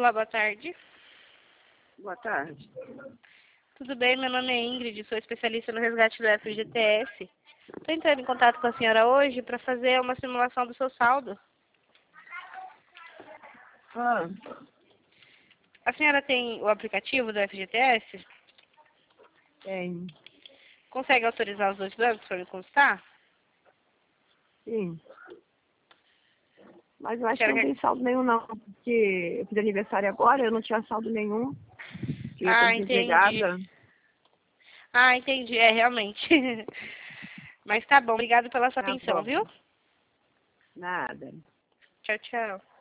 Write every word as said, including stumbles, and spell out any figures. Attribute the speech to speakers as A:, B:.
A: Olá, boa tarde.
B: Boa tarde.
A: Tudo bem? Meu nome é Ingrid, sou especialista no resgate do F G T S. Estou entrando em contato com a senhora hoje para fazer uma simulação do seu saldo.
B: Ah,
A: A senhora tem o aplicativo do F G T S?
B: tem.
A: Consegue autorizar os dois bancos para me consultar?
B: Sim. Mas eu acho que
A: Senhora
B: não
A: quer-
B: tem saldo nenhum, não. Porque eu fiz aniversário agora, eu não tinha saldo nenhum. Que eu tô
A: Ah, entendi.
B: desempregada.
A: Ah, entendi. É, realmente. Mas tá bom. Obrigado pela sua
B: Tá
A: atenção,
B: bom.
A: viu?
B: Nada.
A: Tchau, tchau.